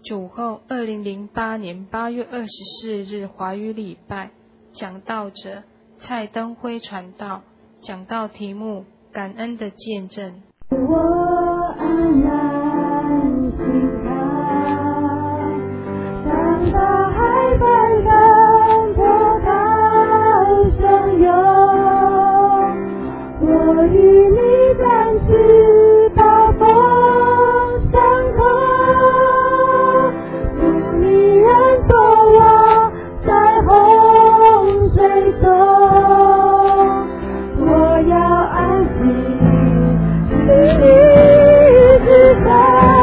主后2008年8月24日华语礼拜，讲道者蔡登辉传道，讲道题目感恩的见证。 我安然心靠，当大海翻腾波涛汹涌，我与你展翅暴风上空，不你人作我在洪水中，我要安息你之上，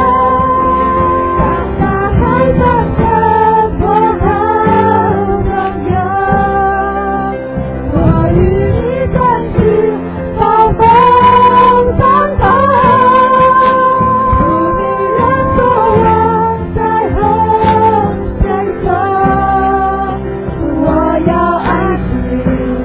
当大海翻腾波涛汹涌，我与你展翅暴风上空，不你人作我在洪水中，我要安息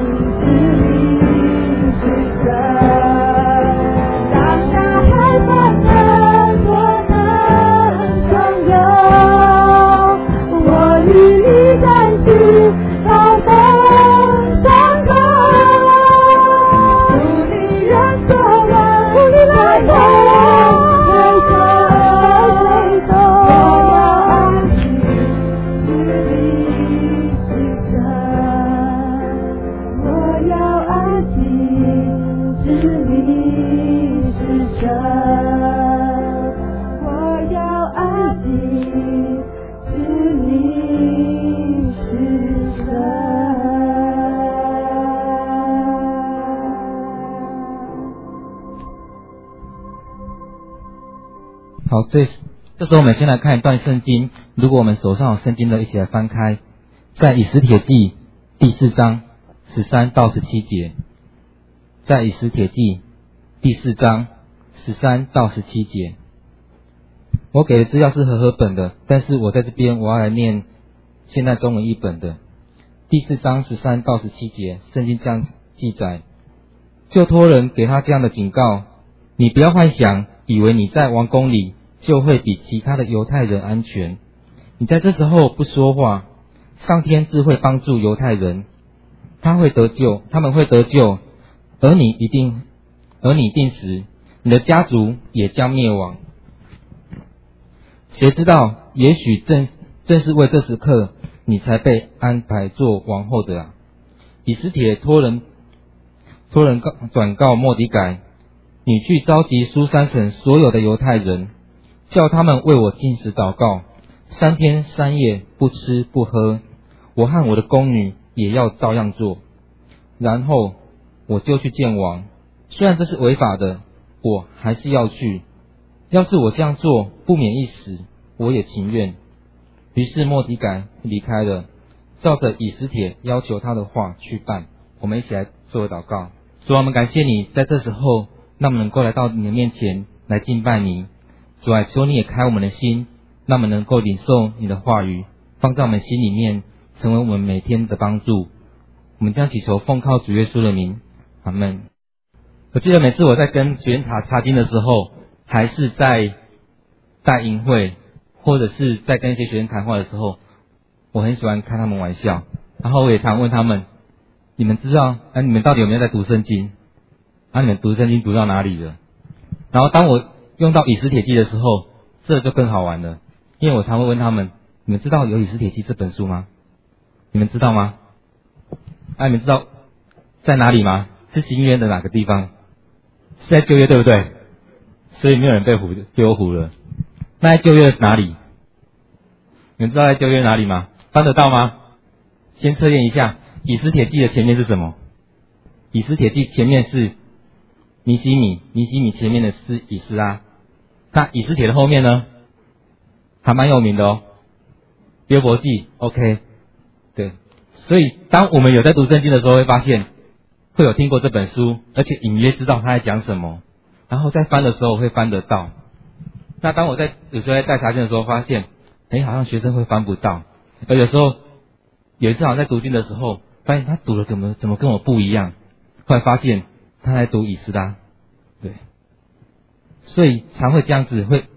你之上。当大海翻腾波涛汹涌，我与你展翅暴风上空，不你人作我在洪水中，我要安息至你之上，我要安息至你之上。 好，这时候我们先来看一段圣经。如果我们手上有圣经的，一起来翻开，在以斯帖记第4章13到17节。在以斯帖记第4章13到17节。我给的资料是和合本的，但是我在这边我要来念现代中文译本的。第4章13到17节，圣经这样记载：就托人给他这样的警告，你不要幻想，以为你在王宫里就会比其他的犹太人安全。你在这时候不说话，上天自会帮助犹太人，他们会得救，而你定死，你的家族也将灭亡。谁知道，也许正是为这时刻，你才被安排做王后的啊！以斯帖托人转告末底改，你去召集书珊省所有的犹太人，叫他们为我禁食祷告，3天3夜不吃不喝，我和我的宫女也要照样做。然后我就去见王，虽然这是违法的，我还是要去。要是我这样做不免一死，我也情愿。于是末底改离开了，照着以斯帖要求他的话去办。我们一起来做祷告。主啊，我们感谢你在这时候让我们能够来到你的面前来敬拜你。主啊，求你也开我们的心，让我们能够领受你的话语，放在我们心里面，成为我们每天的帮助。我们将祈求奉靠主耶稣的名，阿们。我记得每次我在跟学员查经的时候，还是在带营会，或者是在跟一些学员谈话的时候，我很喜欢开他们玩笑，然后我也常问他们，你们知道你们到底有没有在读圣经？你们读圣经读到哪里了？然后当我用到以斯帖记的时候，这就更好玩了，因为我常会问他们，你们知道有以斯帖记这本书吗？你们知道吗？你们知道在哪里吗？是新约的哪个地方？是在旧约，对不对？所以没有人被我唬了。那在旧约哪里？你们知道在旧约哪里吗？翻得到吗？先测验一下，以斯帖记的前面是什么？以斯帖记前面是尼希米前面的是以斯拉。那以斯帖的后面呢？还蛮有名的哦，约伯记 OK。 对，所以当我们有在读圣经的时候，会发现会有听过这本书，而且隐约知道他在讲什么，然后在翻的时候会翻得到。那当我有时候在带查经的时候，发现好像学生会翻不到，而有一次好像在读经的时候，发现他读的怎么跟我不一样，后来发现他在读以斯拉。对，所以常会这样子，会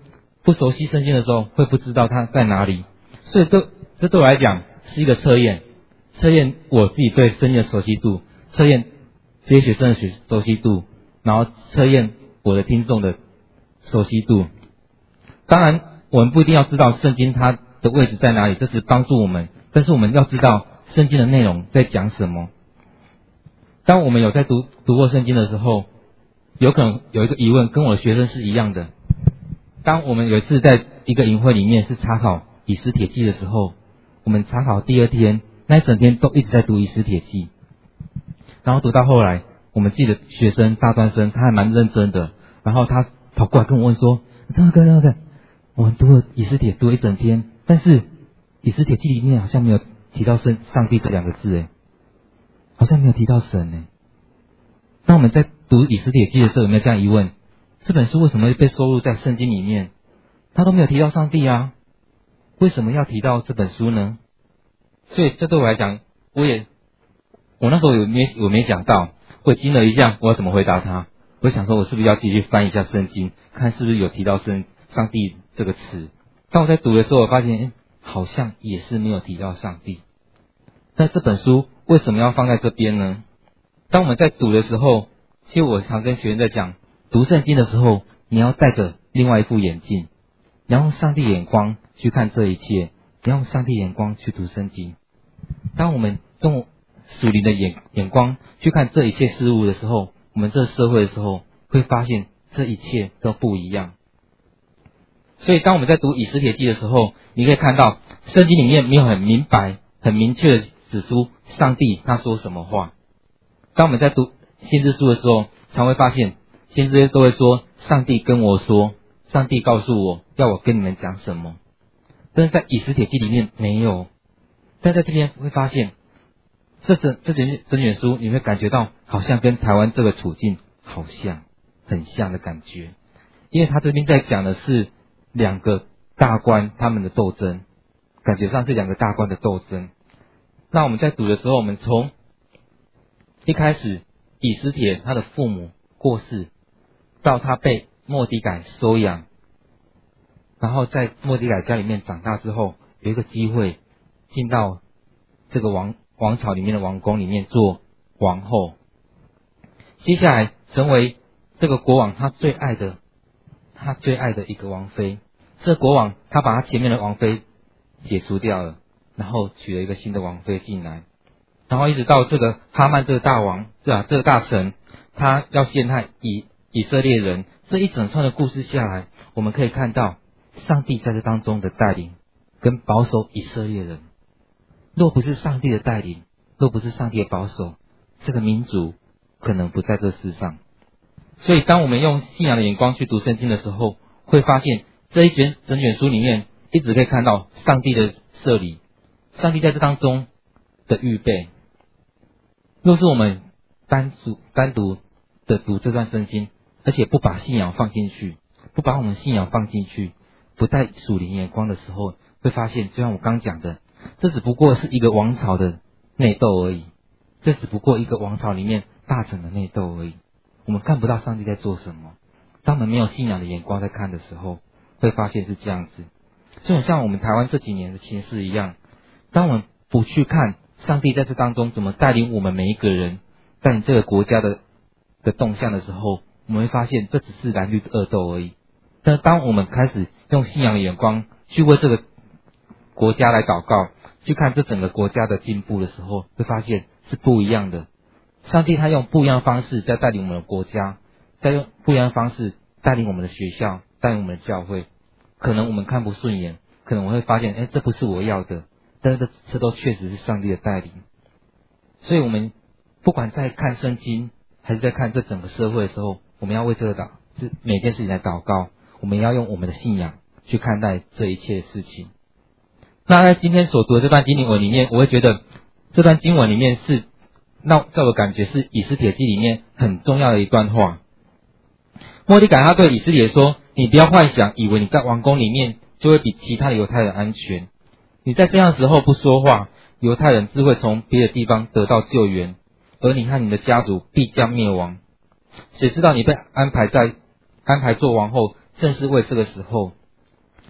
不熟悉圣经的时候，会不知道它在哪里。所以这对我来讲是一个测验我自己对圣经的熟悉度，测验这些学生的熟悉度，然后测验我的听众的熟悉度。当然我们不一定要知道圣经它的位置在哪里，这是帮助我们，但是我们要知道圣经的内容在讲什么。当我们有在读过圣经的时候，有可能有一个疑问跟我的学生是一样的。当我们有一次在一个营会里面是查考以斯帖记的时候，我们查考第二天，那一整天都一直在读以斯帖记，然后读到后来，我们自己的学生大专生他还蛮认真的，然后他跑过来跟我问说，那个我们读了以斯帖读了一整天，但是以斯帖记里面好像没有提到上帝这两个字，好像没有提到神。当我们在读以斯帖记的时候，有没有这样疑问？这本书为什么会被收录在圣经里面？他都没有提到上帝啊，为什么要提到这本书呢？所以这对我来讲，我那时候我没想到，我惊了一下，我要怎么回答他？我想说，我是不是要继续翻一下圣经，看是不是有提到上帝这个词？当我在读的时候，我发现，好像也是没有提到上帝。那这本书为什么要放在这边呢？当我们在读的时候，其实我常跟学员在讲，读圣经的时候，你要戴着另外一副眼镜，你要用上帝眼光去看这一切，你要用上帝眼光去读圣经。当我们用属灵的眼光去看这一切事物的时候，我们这个社会的时候，会发现这一切都不一样。所以当我们在读以斯帖记的时候，你可以看到圣经里面没有很明白很明确的指出上帝他说什么话。当我们在读先知书的时候，常会发现先知都会说，上帝跟我说，上帝告诉我要我跟你们讲什么。但是在以斯帖记里面没有，但在这边会发现这整卷书，你会感觉到好像跟台湾这个处境好像很像的感觉，因为他这边在讲的是两个大官他们的斗争，感觉上是两个大官的斗争。那我们在读的时候，我们从一开始以斯帖他的父母过世，到他被末底改收养，然后在末底改家里面长大之后，有一个机会进到这个王朝里面的王宫里面做王后，接下来成为这个国王他最爱的一个王妃。这个国王他把他前面的王妃解除掉了，然后娶了一个新的王妃进来，然后一直到这个哈曼这个大王这个大臣，他要陷害以色列人。这一整串的故事下来，我们可以看到上帝在这当中的带领跟保守以色列人。若不是上帝的带领，若不是上帝的保守，这个民族可能不在这世上。所以当我们用信仰的眼光去读圣经的时候，会发现这整卷书里面一直可以看到上帝的设立，上帝在这当中的预备。若是我们单独的读这段圣经，而且不把信仰放进去，不把我们信仰放进去，不带属灵眼光的时候，会发现就像我刚讲的，这只不过是一个王朝的内斗而已，这只不过一个王朝里面大臣的内斗而已。我们看不到上帝在做什么。当我们没有信仰的眼光在看的时候，会发现是这样子。就很像我们台湾这几年的情势一样，当我们不去看上帝在这当中怎么带领我们每一个人，带领这个国家的动向的时候，我们会发现这只是蓝绿的恶斗而已。但当我们开始用信仰的眼光去为这个国家来祷告，去看这整个国家的进步的时候，会发现是不一样的。上帝他用不一样的方式在带领我们的国家，在用不一样的方式带领我们的学校，带领我们的教会。可能我们看不顺眼，可能我会发现这不是我要的，但是这都确实是上帝的带领。所以我们不管在看圣经还是在看这整个社会的时候，我们要为这个每件事情来祷告，我们要用我们的信仰去看待这一切的事情。那在今天所读的这段经文里面，我会觉得这段经文里面在我感觉是以斯帖记里面很重要的一段话。末底改他对以斯帖说，你不要幻想以为你在王宫里面就会比其他的犹太人安全，你在这样的时候不说话，犹太人自会从别的地方得到救援，而你和你的家族必将灭亡。谁知道你被安排做王后，正是为这个时候。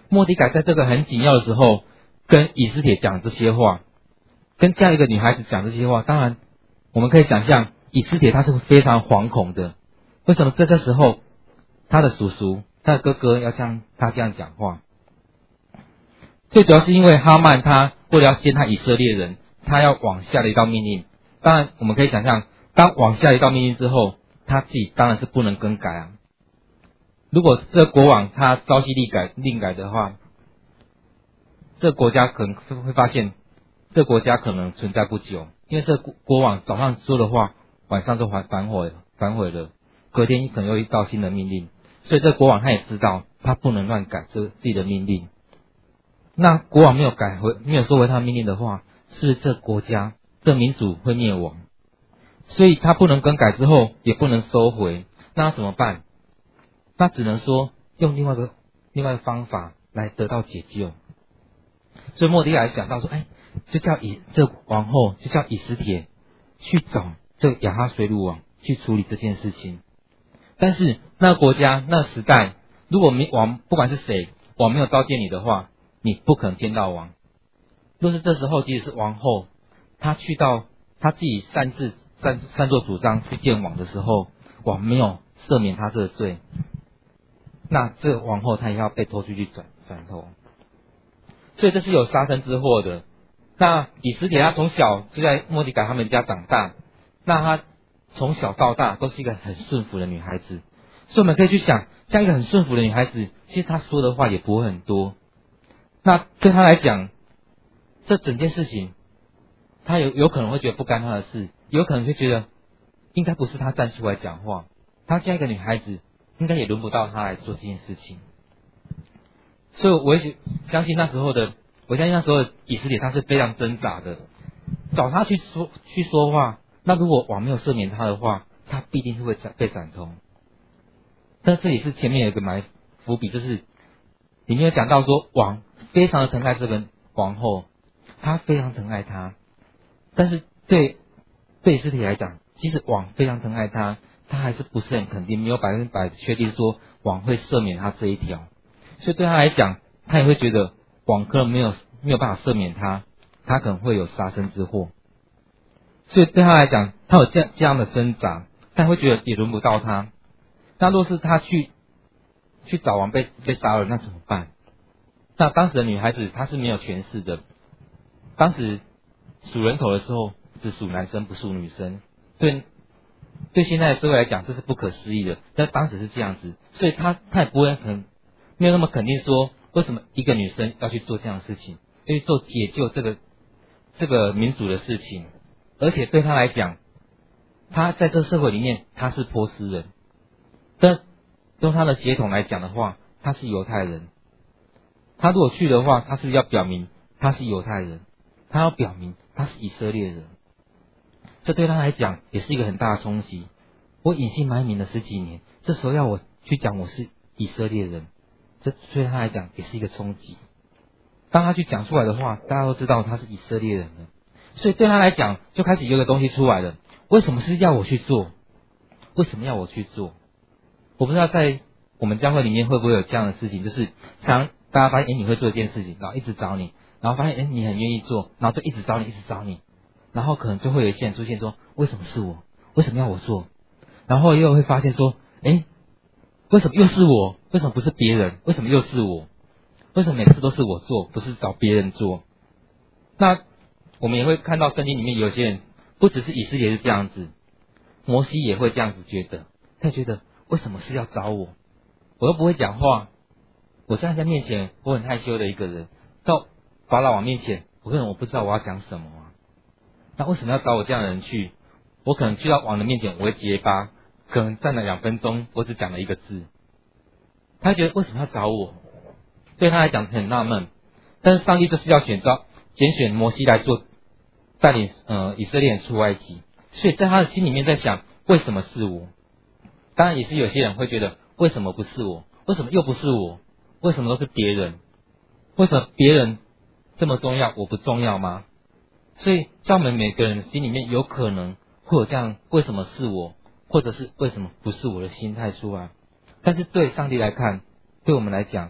末底改在这个很紧要的时候，跟以斯帖讲这些话，跟这样一个女孩子讲这些话，当然我们可以想象，以斯帖他是非常惶恐的。为什么在这时候，他的叔叔、他的哥哥要像他这样讲话？最主要是因为哈曼他为了要陷害以色列人，他要王下了一道命令。当然，我们可以想象，当王下一道命令之后，他自己当然是不能更改啊。如果这国王他朝夕令改的话，这国家可能会发现，这国家可能存在不久，因为这国王早上说的话，晚上就反悔了，隔天可能又一道新的命令，所以这国王他也知道，他不能乱改自己的命令。那国王没有收回他的命令的话，是不是这国家这民族会灭亡？所以他不能更改之后，也不能收回，那他怎么办？那只能说用另外一个方法来得到解救。所以末底改想到说，就叫这王后就叫以斯帖去找这个亚哈随鲁王去处理这件事情。但是那个国家那个时代，如果王不管是谁，王没有召见你的话，你不可能见到王。若是这时候即使是王后，她去到她自己擅作主张去见王的时候，王没有赦免她这个罪，那这个王后她也要被拖出去斩头。所以这是有杀身之祸的。那以斯帖她从小就在末底改他们家长大，那她从小到大都是一个很顺服的女孩子。所以我们可以去想，像一个很顺服的女孩子，其实她说的话也不会很多。那对她来讲，这整件事情，她有可能会觉得不干她的事，有可能会觉得应该不是她站出来讲话。她这样一个女孩子，应该也轮不到她来做这件事情。所以我也相信那时候的以斯帖他是非常挣扎的，找他去说话。那如果王没有赦免他的话，他必定是会被斩头。但这里是前面有一个埋伏笔，就是里面有讲到说，王非常的疼爱这个王后，他非常疼爱她。但是对以斯帖来讲，即使王非常疼爱他，他还是不是很肯定，没有100%的确定说王会赦免他这一条。所以对他来讲，他也会觉得王可能没有办法赦免他，他可能会有杀身之祸。所以对他来讲，他有这样的挣扎，但会觉得也轮不到他。那若是他去找王被杀了，那怎么办？那当时的女孩子她是没有权势的，当时数人头的时候只数男生不数女生，对现在的社会来讲这是不可思议的，但当时是这样子，所以他也不会没有那么肯定说为什么一个女生要去做这样的事情，要去做解救这个民族的事情。而且对他来讲，他在这个社会里面他是波斯人，但用他的血统来讲的话，他是犹太人。他如果去的话，他是要表明他是犹太人，他要表明他是以色列人。这对他来讲也是一个很大的冲击。我隐姓埋名了10几年，这时候要我去讲我是以色列人，这对他来讲也是一个冲击。当他去讲出来的话，大家都知道他是以色列人了，所以对他来讲就开始有个东西出来了。为什么是要我去做？为什么要我去做？我不知道在我们教会里面会不会有这样的事情，就是常大家发现你会做一件事情，然后一直找你，然后发现你很愿意做，然后就一直找你，然后可能就会有一些人出现说，为什么是我？为什么要我做？然后又会发现说，为什么又是我？为什么不是别人？为什么又是我？为什么每次都是我做，不是找别人做？那我们也会看到圣经里面有些人，不只是以色列是这样子，摩西也会这样子觉得，他觉得为什么是要找我？我又不会讲话，我站在面前我很害羞的一个人，到法老王面前，我可能我不知道我要讲什么啊。那为什么要找我这样的人去？我可能去到王的面前，我会结巴，可能站了2分钟，我只讲了1个字。他觉得为什么要找我？对他来讲很纳闷，但是上帝就是要拣选摩西来做带领以色列人出埃及，所以在他的心里面在想，为什么是我？当然也是有些人会觉得，为什么不是我？为什么又不是我？为什么都是别人？为什么别人这么重要，我不重要吗？所以在我们每个人的心里面有可能会有这样，为什么是我，或者是为什么不是我的心态出来。但是对上帝来看，对我们来讲，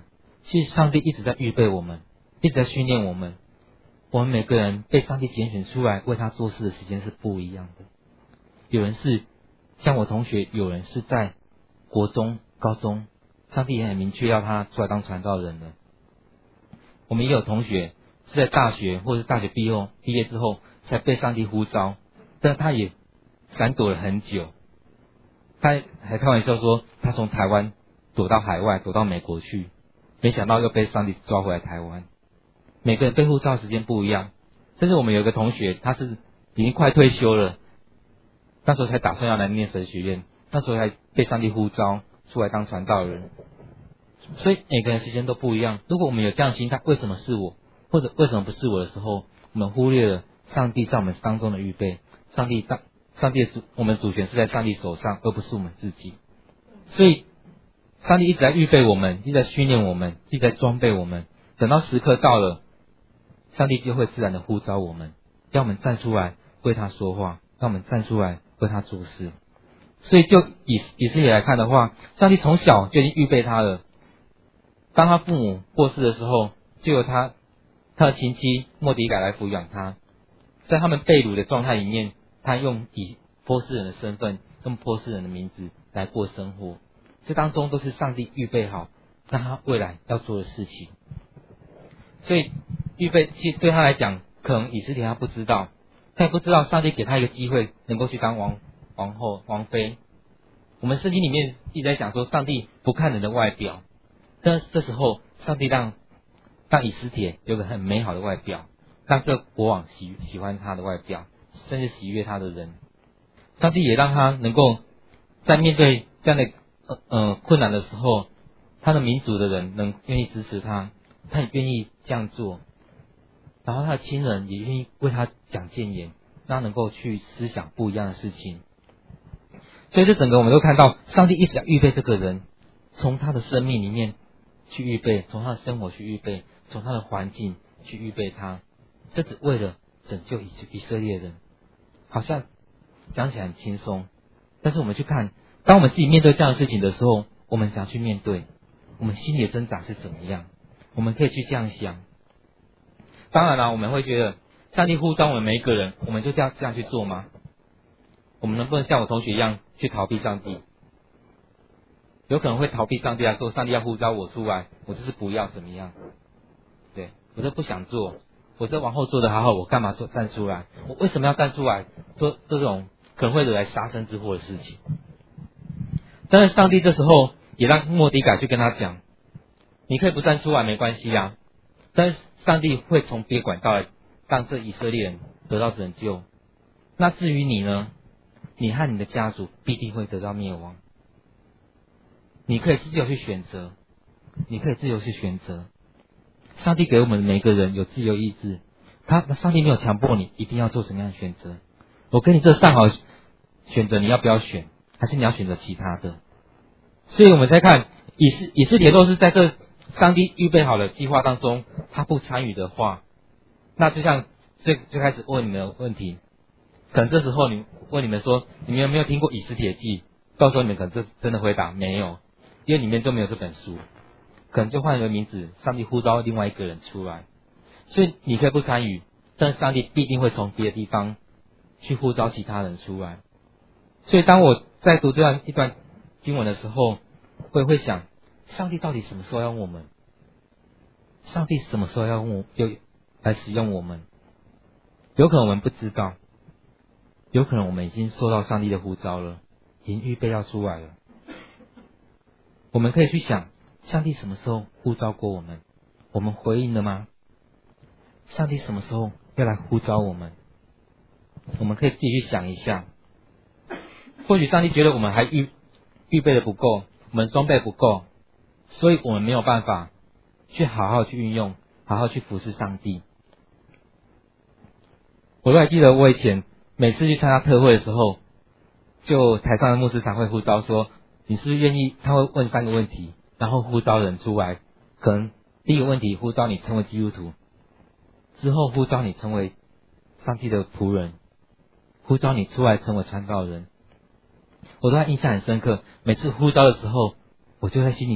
其实上帝一直在预备我们，一直在训练我们。我们每个人被上帝拣选出来为他做事的时间是不一样的。有人是像我同学，有人是在国中、高中，上帝也很明确要他出来当传道人的。我们也有同学是在大学或者大学毕业之后才被上帝呼召，但他也闪躲了很久。他还开玩笑说，他从台湾躲到海外，躲到美国去，没想到又被上帝抓回来台湾。每个人被呼召的时间不一样，甚至我们有一个同学，他是已经快退休了，那时候才打算要来念神学院，那时候还被上帝呼召出来当传道人。所以每个人时间都不一样。如果我们有这样的心态，为什么是我，或者为什么不是我的时候，我们忽略了上帝在我们当中的预备。我们主权是在上帝手上，而不是我们自己。所以上帝一直在预备我们，一直在训练我们，一直在装备我们。等到时刻到了，上帝就会自然的呼召我们，让我们站出来为他说话，让我们站出来为他做事。所以就以色列来看的话，上帝从小就已经预备他了。当他父母过世的时候，就由他的亲戚末底改来抚养他。在他们被掳的状态里面，他用以波斯人的身份，用波斯人的名字来过生活。这当中都是上帝预备好让他未来要做的事情。所以预备其实对他来讲，可能以色列他不知道，他也不知道上帝给他一个机会能够去当王后、王妃。我们圣经里面一直在讲说，上帝不看人的外表，但是这时候上帝让以斯帖有个很美好的外表，让这国王喜欢他的外表，甚至喜悦他的人。上帝也让他能够在面对这样的困难的时候，他的民族的人能愿意支持他，他也愿意这样做。然后他的亲人也愿意为他讲谏言，让他能够去思想不一样的事情。所以这整个我们都看到，上帝一直在预备这个人，从他的生命里面去预备，从他的生活去预备，从他的环境去预备他。这只为了拯救以色列人。好像讲起来很轻松，但是我们去看，当我们自己面对这样的事情的时候，我们想去面对，我们心里的挣扎是怎么样？我们可以去这样想。当然了，我们会觉得上帝呼召我们每一个人，我们就这样去做吗？我们能不能像我同学一样去逃避上帝？有可能会逃避上帝啊，说上帝要呼召我出来，我就是不要怎么样？对，我就不想做，我这往后做的好好，我干嘛站出来？我为什么要站出来做这种可能会惹来杀身之祸的事情？但是上帝这时候也让末底改去跟他讲，你可以不站出来没关系啊，但是上帝会从别管道来让这以色列人得到拯救。那至于你呢？你和你的家族必定会得到灭亡。你可以自由去选择，你可以自由去选择。上帝给我们每个人有自由意志，上帝没有强迫你一定要做什么样的选择。我给你这上好选择，你要不要选？还是你要选择其他的？所以我们再看以色列若是在这上帝预备好的计划当中，他不参与的话，那就像最开始问你们的问题，可能这时候问你们说，你们有没有听过以斯帖记？到时候你们可能真的回答没有，因为里面就没有这本书，可能就换一个名字，上帝呼召另外一个人出来。所以你可以不参与，但是上帝必定会从别的地方去呼召其他人出来。所以当我在读这样一段经文的时候，我也会想，上帝到底什么时候要用我们？上帝什么时候要来使用我们？有可能我们不知道，有可能我们已经受到上帝的呼召了，已经预备要出来了。我们可以去想，上帝什么时候呼召过我们？我们回应了吗？上帝什么时候要来呼召我们？我们可以自己去想一下。或许上帝觉得我们还预备的不够，我们装备不够，所以我们没有办法去好好去运用，好好去服侍上帝。我都还记得我以前每次去参加特会的时候，就台上的牧师常会呼召说，你是不是愿意？他会问3个问题，然后呼召人出来。可能第一个问题呼召你成为基督徒，之后呼召你成为上帝的仆人，呼召你出来成为传道人。我都还印象很深刻，每次呼召的时候，我就在心里面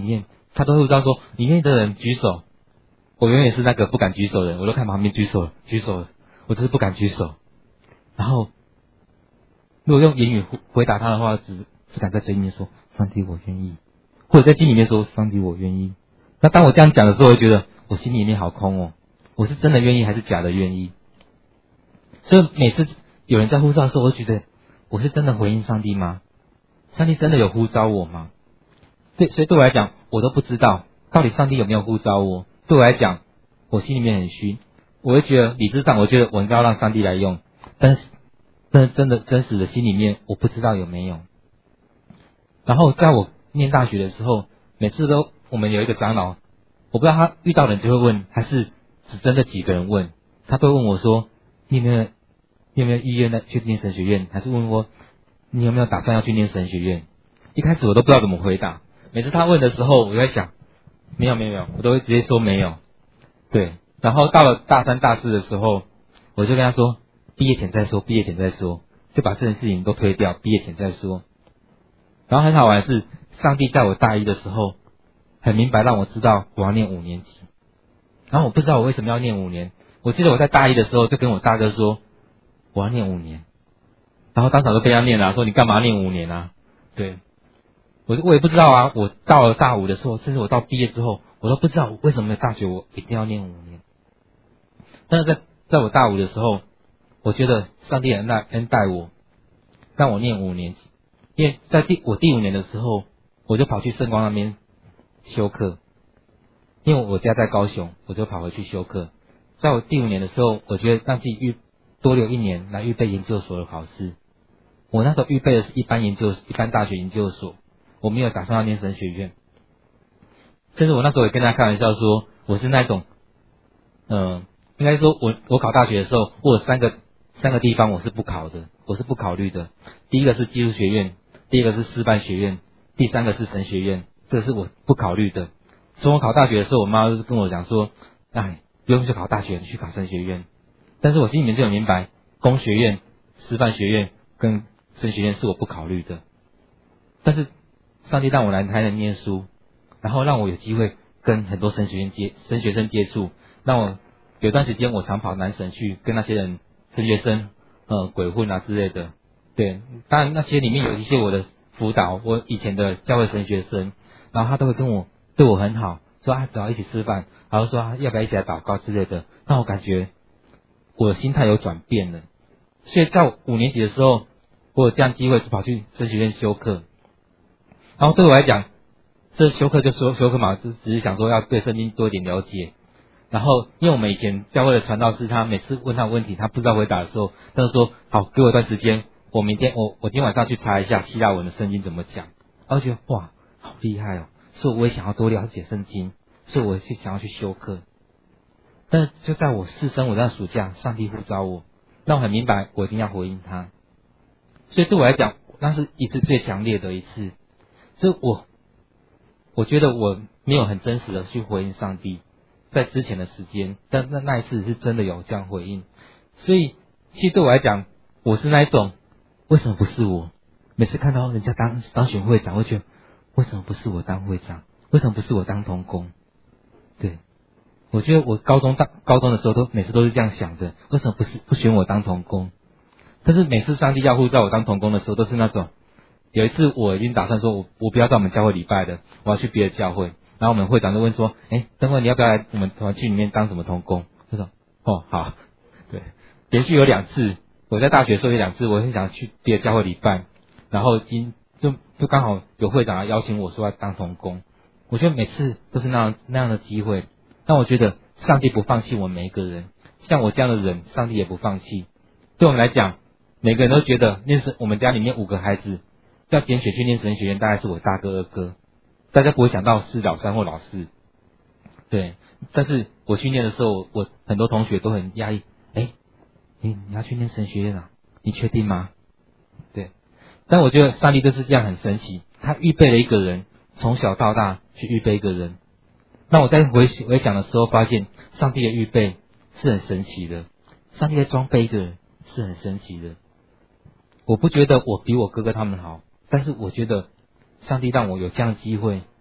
他都会知道说里面的人举手，我永远是那个不敢举手的人，我都看旁边举手了，我就是不敢举手。然后如果用言语回答他的话，只敢在嘴里面说上帝我愿意，或者在心里面说上帝我愿意。那当我这样讲的时候，我觉得我心里面好空哦，我是真的愿意还是假的愿意？所以每次有人在呼召的时候，我就觉得我是真的回应上帝吗？上帝真的有呼召我吗？所以对我来讲，我都不知道到底上帝有没有呼召我。对我来讲，我心里面很虚，我会觉得理智上我觉得我应该要让上帝来用，但是真实的心里面我不知道有没有。然后在我念大学的时候，每次都我们有一个长老，我不知道他遇到人就会问，还是只真的几个人问，他都会问我说你有没有意愿去念神学院，还是问我你有没有打算要去念神学院。一开始我都不知道怎么回答，每次他问的时候我就在想没有，我都会直接说没有。对，然后到了大三大四的时候，我就跟他说毕业前再说，就把这件事情都推掉，毕业前再说。然后很好玩的是，上帝在我大一的时候很明白让我知道我要念5年级，然后我不知道我为什么要念5年。我记得我在大一的时候就跟我大哥说我要念5年，然后当场就被他念了，说你干嘛念5年啊？对，我也不知道啊。我到了大5的时候，甚至我到毕业之后，我都不知道为什么大学我一定要念5年。但是在我大5的时候，我觉得上帝恩待我，让我念5年级。因为在我第5年的时候，我就跑去圣光那边修课，因为我家在高雄，我就跑回去修课。在我第5年的时候，我觉得让自己多留1年来预备研究所的考试。我那时候预备的是一般大学研究所，我没有打算要念神学院。甚至我那时候也跟他开玩笑说，我是那种应该说我考大学的时候，我有三个地方我是不考的，我是不考虑的。第一个是技术学院，第二个是师范学院，第三个是神学院，这个是我不考虑的。从我考大学的时候，我妈就是跟我讲说，不用去考大学，你去考神学院。但是我心里面就很明白，工学院、师范学院跟神学院是我不考虑的。但是上帝让我来台南念书，然后让我有机会跟很多神学生接触，让我有段时间我常跑南神去跟那些人神学生鬼混啊之类的。对，当然那些里面有一些我的辅导，我以前的教会神学生，然后他都会对我很好，说只要一起吃饭，然后说要不要一起来祷告之类的，让我感觉我的心态有转变了。所以在5年级的时候，我有这样机会跑去神学院修课，然后对我来讲，这修课就修课嘛，就只是想说要对圣经多一点了解。然后因为我们以前教会的传道师，他每次问他问题他不知道回答的时候，他就说好，给我一段时间，我今天晚上去查一下希腊文的圣经怎么讲。然后觉得哇好厉害哦，所以我也想要多了解圣经，所以我想要去修课。但是就在我4升5那暑假，上帝呼召我，让我很明白我一定要回应他。所以对我来讲，那是一次最强烈的一次。所以我觉得我没有很真实的去回应上帝，在之前的时间，但那一次是真的有这样回应。所以其实对我来讲，我是那一种为什么不是我？每次看到人家当选会长，我会觉得为什么不是我当会长？为什么不是我当同工？对，我觉得我高中的时候每次都是这样想的，为什么不选我当同工？但是每次上帝要呼召我当同工的时候，都是那种有一次我已经打算说我不要到我们教会礼拜的，我要去别的教会。然后我们会长就问说，等会你要不要来我们团契里面当什么同工？就说好。对，连续有2次，我在大学的时候有2次，我很想去别的教会礼拜，然后就刚好有会长邀请我说要当同工。我觉得每次都是那样的机会，但我觉得上帝不放弃我们每一个人，像我这样的人，上帝也不放弃。对我们来讲，每个人都觉得我们家里面5个孩子要拣选去念神学院，大概是我大哥2哥。大家不会想到是老3或老4，对。但是我去念的时候，我很多同学都很压抑，你要去念神学院啊？你确定吗？对。但我觉得上帝就是这样很神奇，他预备了一个人，从小到大去预备一个人。那我在回想的时候，发现上帝的预备是很神奇的，上帝的装备一个人是很神奇的。我不觉得我比我哥哥他们好，但是我觉得上帝让我有这样的机会，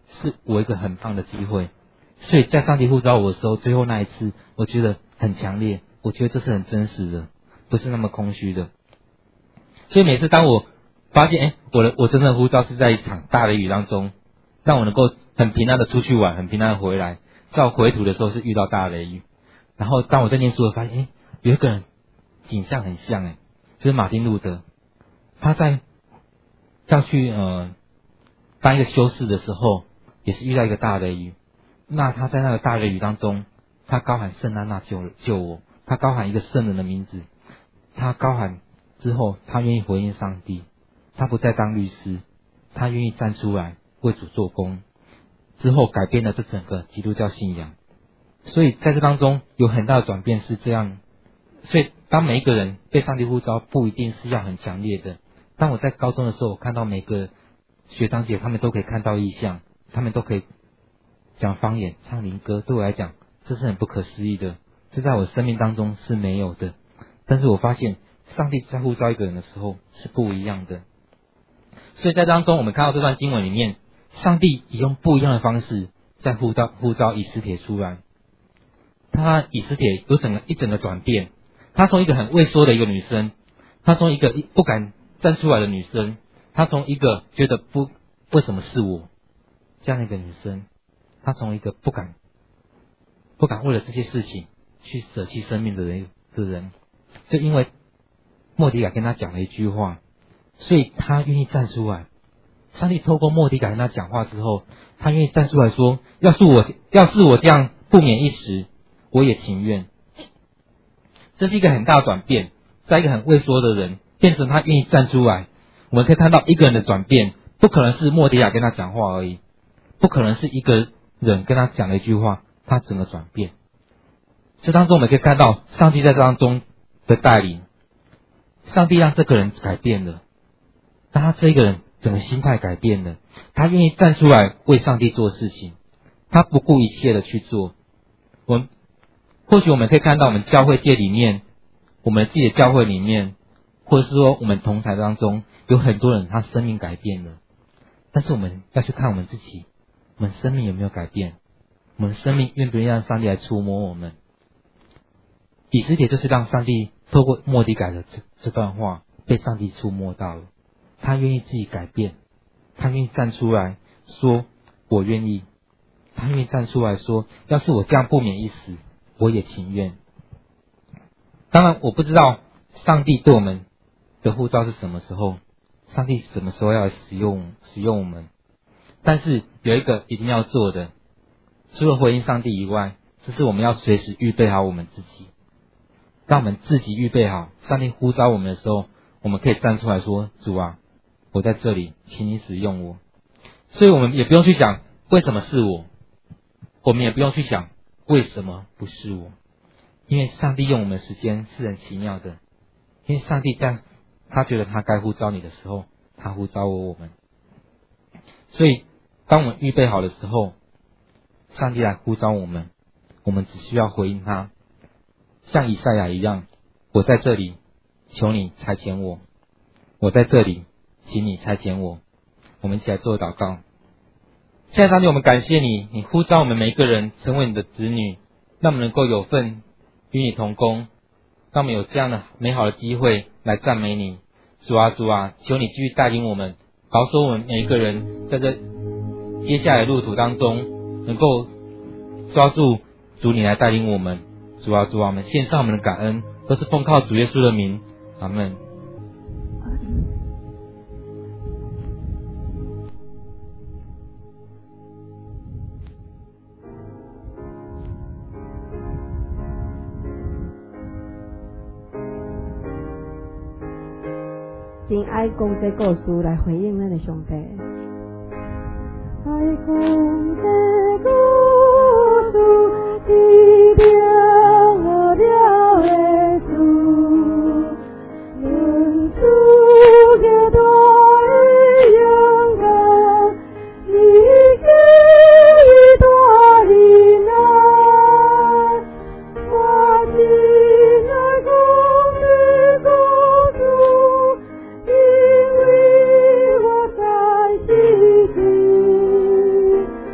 是我一个很棒的机会。所以在上帝呼召我的时候，最后那一次，我觉得很强烈，我觉得这是很真实的，不是那么空虚的。所以每次当我发现，我真正的呼召是在一场大雷雨当中，让我能够很平安的出去玩，很平安的回来。在我回途的时候是遇到大雷雨，然后当我在念书的时候发现，有一个人景象很像，就是马丁路德，他在要去当一个修士的时候，也是遇到一个大雷雨。那他在那个大雷雨当中，他高喊圣安娜救我，他高喊一个圣人的名字，他高喊之后，他愿意回应上帝，他不再当律师，他愿意站出来为主做工，之后改变了这整个基督教信仰。所以在这当中有很大的转变是这样。所以当每一个人被上帝呼召，不一定是要很强烈的。当我在高中的时候，我看到每个学长姐他们都可以看到异象，他们都可以讲方言、唱灵歌，对我来讲这是很不可思议的，这在我生命当中是没有的。但是我发现上帝在呼召一个人的时候是不一样的。所以在当中我们看到这段经文里面，上帝也用不一样的方式在呼召以斯帖出来。他以斯帖有一整个转变，他从一个很畏缩的一个女生，他从一个不敢站出来的女生，他从一个觉得为什么是我这样的一个女生，他从一个不敢为了这些事情去舍弃生命的人，就因为末底改跟他讲了一句话，所以他愿意站出来。上帝透过末底改跟他讲话之后，他愿意站出来说，要是我这样不免一时，我也情愿。这是一个很大的转变，在一个很畏缩的人变成他愿意站出来。我们可以看到一个人的转变，不可能是末底改跟他讲话而已，不可能是一个人跟他讲了一句话，他整个转变。这当中我们可以看到上帝在这当中的带领，上帝让这个人改变了，让他这个人整个心态改变了，他愿意站出来为上帝做事情，他不顾一切的去做。或许我们可以看到我们教会界里面，我们自己的教会里面，或者是说我们同台当中有很多人他生命改变了，但是我们要去看我们自己，我们生命有没有改变，我们生命愿不愿意让上帝来触摸我们。以斯帖就是让上帝透过末底改的这段话被上帝触摸到了，他愿意自己改变，他愿意站出来说我愿意，他愿意站出来说，要是我这样不免一死，我也情愿。当然我不知道上帝对我们的呼召是什么时候，上帝什么时候要来使用我们，但是有一个一定要做的，除了回应上帝以外，就是我们要随时预备好我们自己，让我们自己预备好，上帝呼召我们的时候，我们可以站出来说，主啊，我在这里，请你使用我。所以我们也不用去想为什么是我，我们也不用去想为什么不是我，因为上帝用我们的时间是很奇妙的，因为上帝在他觉得他该呼召你的时候，他呼召我们。所以当我们预备好的时候，上帝来呼召我们，我们只需要回应他，像以赛亚一样，我在这里，求你差遣我，我在这里，请你差遣我。我们一起来做祷告。现在上帝，我们感谢你，你呼召我们每一个人成为你的子女，让我们能够有份与你同工，让我们有这样的美好的机会来赞美你。主啊，主啊，求你继续带领我们，保守我们每一个人在这接下来的路途当中，能够抓住主你来带领我们。主啊，主啊，我们献上我们的感恩，都是奉靠主耶稣的名，阿们。 真爱讲这故事来回应咱的上帝。爱讲这故事，记了我了的事，论出个大的阳光，你给大平安，我亲爱讲的故事。因为我在世时，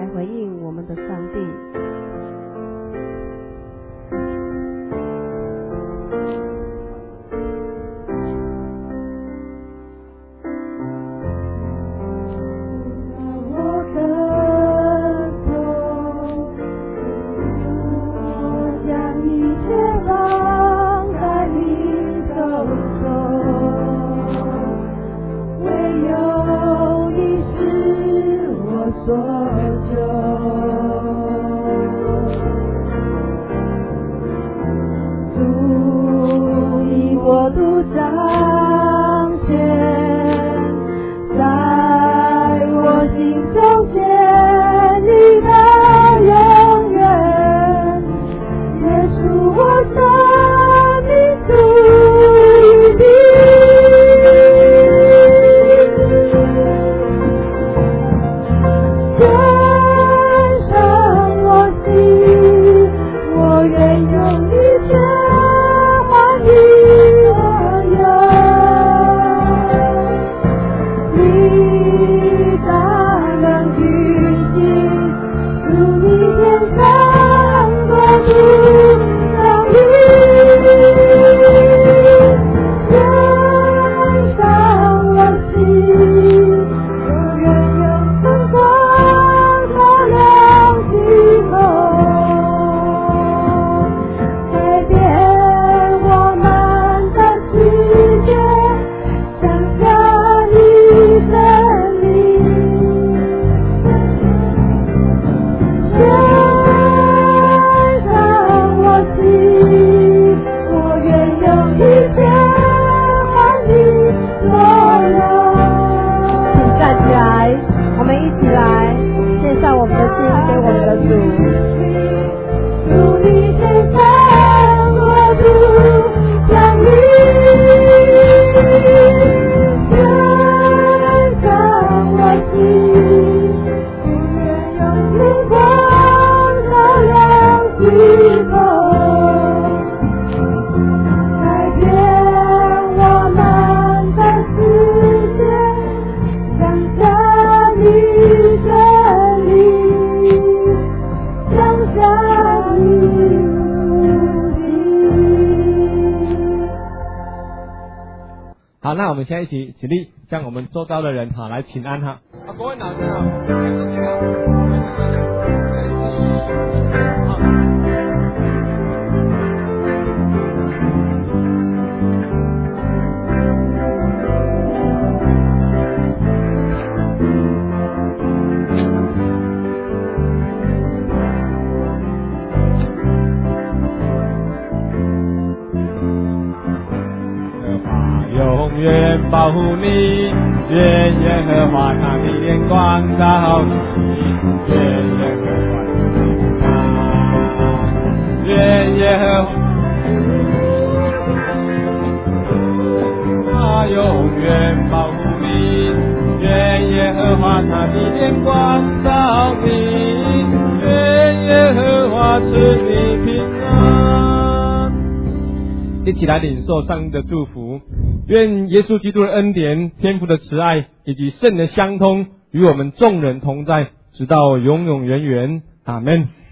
来回应我们的上帝。 好，那我们现在一起起立，向我们周遭的人来请安哈。各位老师好。永远保护你，愿耶和华他的脸光照你，愿耶和华愿耶和华永远保护你，愿耶和华他的脸光照你，愿耶和华赐你平安。一起来领受上帝的祝福。愿耶稣基督的恩典、天父的慈爱以及圣的相通与我们众人同在，直到永永远远。阿们。